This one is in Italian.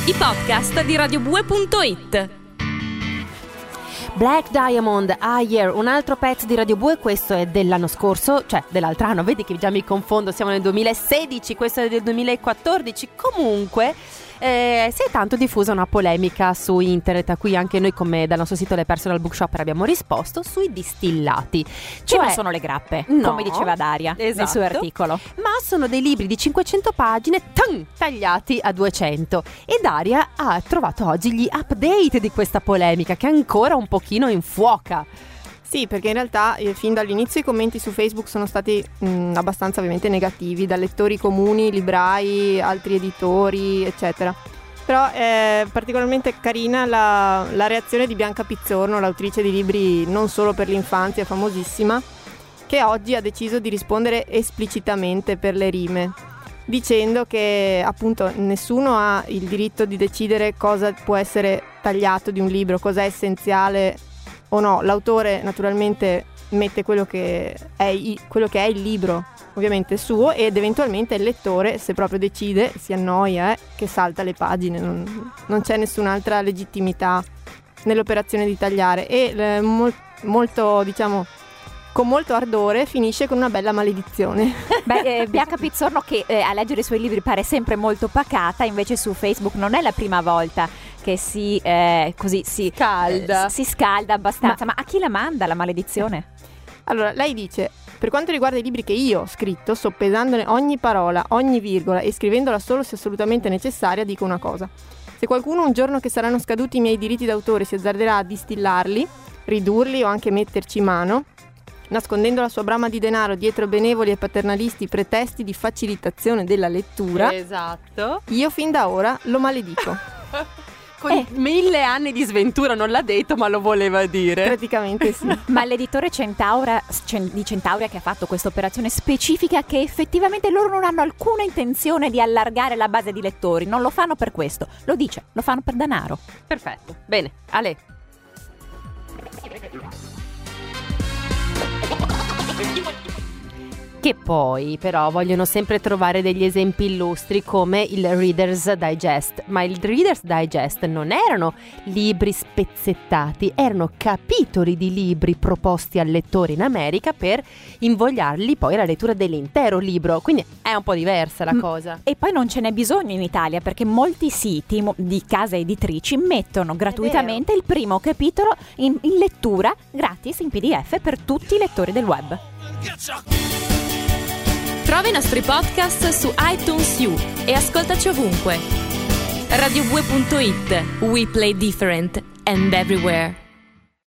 i podcast di radiobue.it. Black Diamond, Higher, un altro pezzo di Radio Bue. Questo è dell'anno scorso, cioè dell'altro anno, vedi che già mi confondo, siamo nel 2016, questo è del 2014. Comunque si è tanto diffusa una polemica su internet, a cui anche noi, come dal nostro sito Le Personal Bookshopper, abbiamo risposto sui distillati. Cioè non sono le grappe, no, come diceva Daria nel esatto, suo articolo, ma sono dei libri di 500 pagine tagliati a 200. E Daria ha trovato oggi gli update di questa polemica, che ancora un pochino infuoca. Sì, perché in realtà fin dall'inizio i commenti su Facebook sono stati abbastanza ovviamente negativi, da lettori comuni, librai, altri editori, eccetera. Però è particolarmente carina la reazione di Bianca Pizzorno, l'autrice di libri non solo per l'infanzia, famosissima, che oggi ha deciso di rispondere esplicitamente per le rime, dicendo che appunto nessuno ha il diritto di decidere cosa può essere tagliato di un libro, cosa è essenziale o no. L'autore naturalmente mette quello che è il libro, ovviamente suo, ed eventualmente il lettore, se proprio decide, si annoia, che salta le pagine. Non c'è nessun'altra legittimità nell'operazione di tagliare, e molto, diciamo, con molto ardore finisce con una bella maledizione. Bianca Pizzorno, che a leggere i suoi libri pare sempre molto pacata, invece su Facebook non è la prima volta che si scalda abbastanza. Ma a chi la manda la maledizione? Allora, lei dice: per quanto riguarda i libri che io ho scritto, soppesandone ogni parola, ogni virgola e scrivendola solo se assolutamente necessaria, dico una cosa: se qualcuno un giorno che saranno scaduti i miei diritti d'autore si azzarderà a distillarli, ridurli o anche metterci mano, nascondendo la sua brama di denaro dietro benevoli e paternalisti pretesti di facilitazione della lettura, esatto, io fin da ora lo maledico. Con 1000 anni di sventura, non l'ha detto ma lo voleva dire. Praticamente sì. Ma l'editore di Centaurea, che ha fatto questa operazione specifica, che effettivamente loro non hanno alcuna intenzione di allargare la base di lettori, non lo fanno per questo, lo dice, lo fanno per denaro. Perfetto, bene, Ale. Che poi però vogliono sempre trovare degli esempi illustri come il Reader's Digest, ma il Reader's Digest non erano libri spezzettati, erano capitoli di libri proposti al lettore in America per invogliargli poi alla lettura dell'intero libro, quindi è un po' diversa la cosa. E poi non ce n'è bisogno in Italia, perché molti siti di case editrici mettono gratuitamente il primo capitolo in lettura gratis in PDF per tutti i lettori del web. Trova i nostri podcast su iTunes U e ascoltaci ovunque. radiobue.it. We play different and everywhere.